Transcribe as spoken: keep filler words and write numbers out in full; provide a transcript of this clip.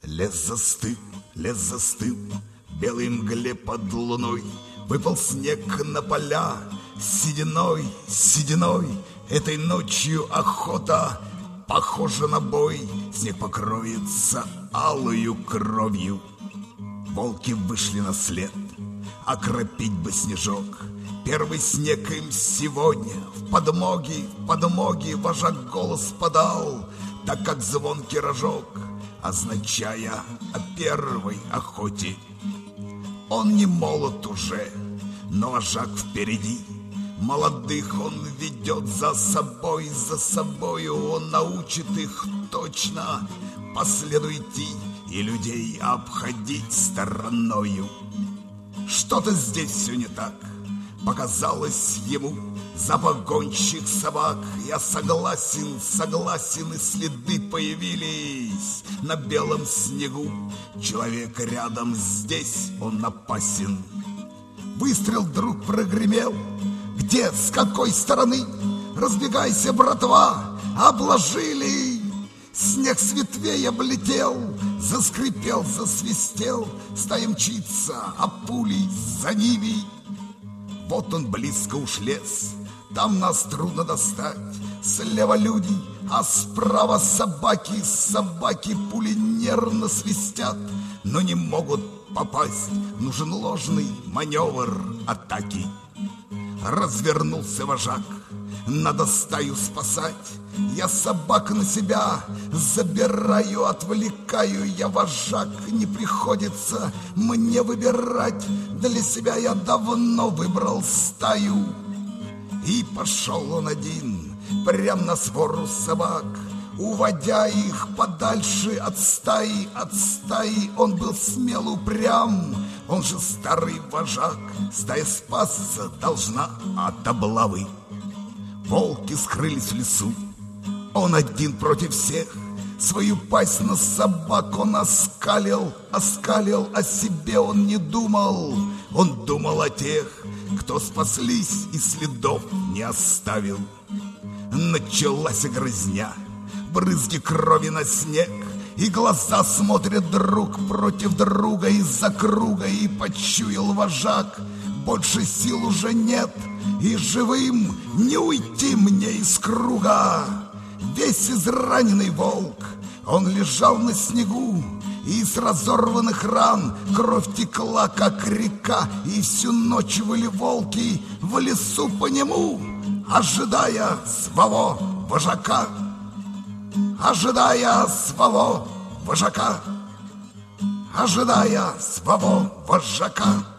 Лес застыл, лес застыл, белой мгле под луной. Выпал снег на поля, сединой, сединой. Этой ночью охота похожа на бой. Снег покроется алою кровью. Волки вышли на след, окропить бы снежок. Первый снег им сегодня в подмоги, в подмоги вожак голос подал, так как звонкий рожок, означая о первой охоте. Он не молод уже, но вожак впереди. Молодых он ведет за собой, за собою он научит их точно по следу идти и людей обходить стороною. Что-то здесь все не так, показалось ему. Запах гончих собак. Я согласен, согласен, и следы появились на белом снегу. Человек рядом здесь, он опасен. Выстрел вдруг прогремел. Где, с какой стороны? Разбегайся, братва, обложили. Снег с ветвей облетел, заскрипел, засвистел. Стая мчится, а пули за ними. Вот он близко уж лес, там нас трудно достать. Слева люди, а справа собаки. Собаки пули нервно свистят, но не могут попасть. Нужен ложный маневр атаки. Развернулся вожак, надо стаю спасать. Я собак на себя забираю, отвлекаю. Я вожак, не приходится мне выбирать. Для себя я давно выбрал стаю. И пошел он один, прям на свору собак, уводя их подальше от стаи, от стаи. Он был смел, упрям, он же старый вожак. Стая спасться должна от облавы. Волки скрылись в лесу, он один против всех. Свою пасть на собак он оскалил, оскалил, о себе он не думал. Он думал о тех, кто спаслись и следов не оставил. Началась грызня, брызги крови на снег, и глаза смотрят друг против друга из-за круга. И почуял вожак, больше сил уже нет, и живым не уйти мне из круга. Весь израненный волк, он лежал на снегу, и из разорванных ран кровь текла, как река. И всю ночь выли волки в лесу по нему, ожидая своего вожака. Ожидая своего вожака. Ожидая своего вожака.